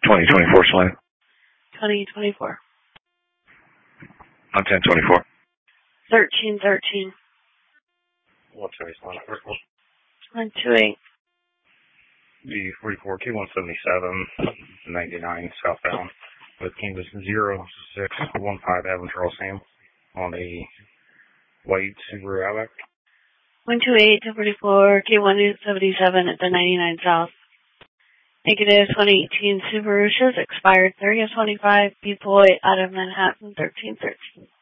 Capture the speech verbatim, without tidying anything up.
twenty twenty-four Selena. twenty twenty-four. On ten twenty-four. thirteen thirteen. one seventy Selena. one two eight. B forty-four K one seventy-seven ninety-nine southbound with canvas zero six one five Aventurl Sam on a white Subaru Outback. one two eight two forty-four K one seventy-seven at the ninety-nine south. Negative twenty eighteen Subaru shows expired thirty of twenty-five. B boy out of Manhattan thirteen thirteen.